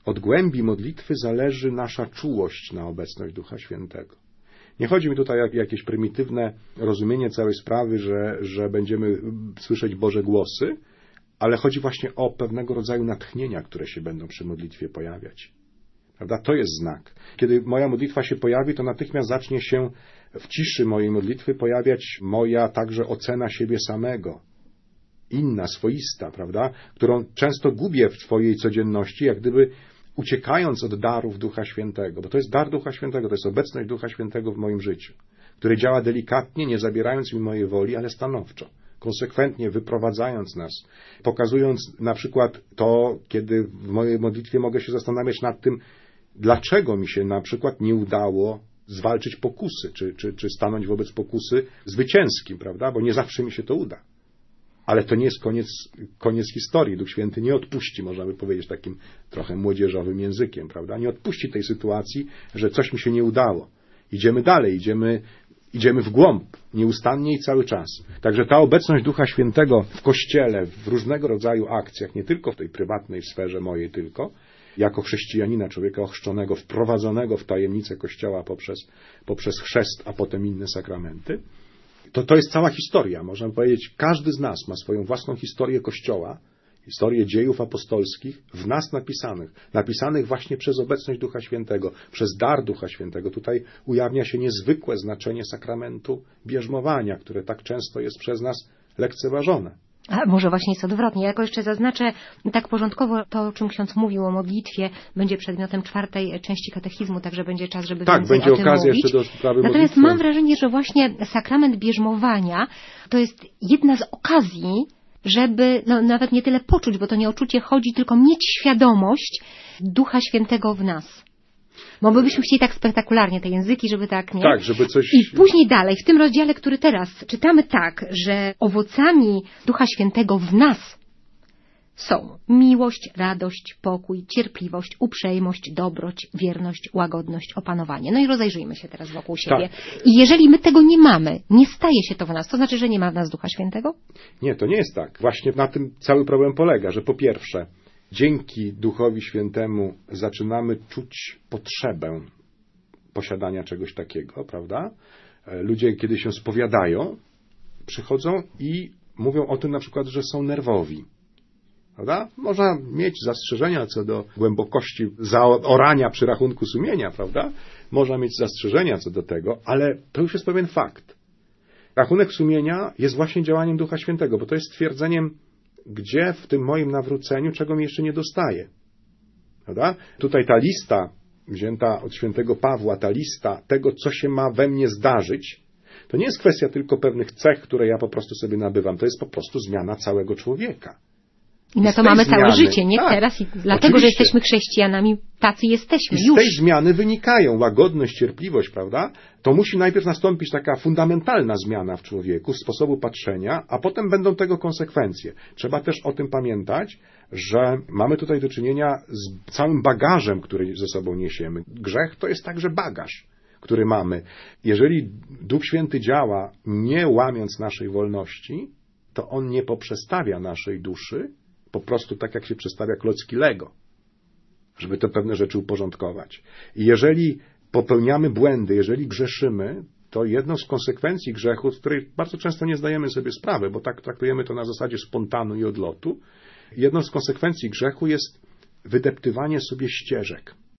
od głębi modlitwy zależy nasza czułość na obecność Ducha Świętego. Nie chodzi mi tutaj o jakieś prymitywne rozumienie całej sprawy, że będziemy słyszeć Boże głosy, ale chodzi właśnie o pewnego rodzaju natchnienia, które się będą przy modlitwie pojawiać. Prawda? To jest znak. Kiedy moja modlitwa się pojawi, to natychmiast zacznie się w ciszy mojej modlitwy pojawiać moja także ocena siebie samego. Inna, swoista, prawda? Którą często gubię w swojej codzienności, jak gdyby uciekając od darów Ducha Świętego. Bo to jest dar Ducha Świętego, to jest obecność Ducha Świętego w moim życiu, który działa delikatnie, nie zabierając mi mojej woli, ale stanowczo. Konsekwentnie wyprowadzając nas, pokazując na przykład to, kiedy w mojej modlitwie mogę się zastanawiać nad tym, dlaczego mi się na przykład nie udało zwalczyć pokusy, czy stanąć wobec pokusy zwycięskim, prawda? Bo nie zawsze mi się to uda. Ale to nie jest koniec historii. Duch Święty nie odpuści, można by powiedzieć takim trochę młodzieżowym językiem, prawda? Nie odpuści tej sytuacji, że coś mi się nie udało. Idziemy dalej, idziemy w głąb, nieustannie i cały czas. Także ta obecność Ducha Świętego w Kościele, w różnego rodzaju akcjach, nie tylko w tej prywatnej sferze mojej tylko, jako chrześcijanina, człowieka ochrzczonego, wprowadzonego w tajemnicę Kościoła poprzez chrzest, a potem inne sakramenty, to jest cała historia. Można powiedzieć, każdy z nas ma swoją własną historię Kościoła, historię dziejów apostolskich w nas napisanych właśnie przez obecność Ducha Świętego, przez dar Ducha Świętego. Tutaj ujawnia się niezwykłe znaczenie sakramentu bierzmowania, które tak często jest przez nas lekceważone. A może właśnie jest odwrotnie. Ja jako jeszcze zaznaczę tak porządkowo to, o czym ksiądz mówił o modlitwie, będzie przedmiotem 4. części katechizmu, także będzie czas, żeby więcej będzie o tym okazja mówić. jeszcze do sprawy Natomiast modlitwy. mam wrażenie, że właśnie sakrament bierzmowania to jest jedna z okazji, żeby nawet nie tyle poczuć, bo to nie o czucie chodzi, tylko mieć świadomość Ducha Świętego w nas. Bo my byśmy chcieli tak spektakularnie te języki, żeby tak, nie? Tak, żeby coś... I później dalej, w tym rozdziale, który teraz czytamy tak, że owocami Ducha Świętego w nas są miłość, radość, pokój, cierpliwość, uprzejmość, dobroć, wierność, łagodność, opanowanie. No i rozejrzyjmy się teraz wokół siebie. Tak. I jeżeli my tego nie mamy, nie staje się to w nas, to znaczy, że nie ma w nas Ducha Świętego? Nie, to nie jest tak. Właśnie na tym cały problem polega, że po pierwsze, dzięki Duchowi Świętemu zaczynamy czuć potrzebę posiadania czegoś takiego, prawda? Ludzie, kiedy się spowiadają, przychodzą i mówią o tym na przykład, że są nerwowi. Prawda? Można mieć zastrzeżenia co do głębokości zaorania przy rachunku sumienia, prawda? Można mieć zastrzeżenia co do tego, ale to już jest pewien fakt. Rachunek sumienia jest właśnie działaniem Ducha Świętego, bo to jest stwierdzeniem, gdzie w tym moim nawróceniu, czego mi jeszcze nie dostaje. Prawda? Tutaj ta lista wzięta od świętego Pawła, ta lista tego, co się ma we mnie zdarzyć, to nie jest kwestia tylko pewnych cech, które ja po prostu sobie nabywam. To jest po prostu zmiana całego człowieka. I na to mamy całe życie, nie tak, teraz. I dlatego, oczywiście, że jesteśmy chrześcijanami, tacy jesteśmy. I z tej zmiany wynikają łagodność, cierpliwość, prawda? To musi najpierw nastąpić taka fundamentalna zmiana w człowieku, sposobu patrzenia, a potem będą tego konsekwencje. Trzeba też o tym pamiętać, że mamy tutaj do czynienia z całym bagażem, który ze sobą niesiemy. Grzech to jest także bagaż, który mamy. Jeżeli Duch Święty działa, nie łamiąc naszej wolności, to On nie poprzestawia naszej duszy, po prostu tak jak się przestawia klocki Lego, żeby te pewne rzeczy uporządkować. I jeżeli popełniamy błędy, jeżeli grzeszymy, to jedną z konsekwencji grzechu, z której bardzo często nie zdajemy sobie sprawy, bo tak traktujemy to na zasadzie spontanu i odlotu, jedną z konsekwencji grzechu jest wydeptywanie sobie ścieżek.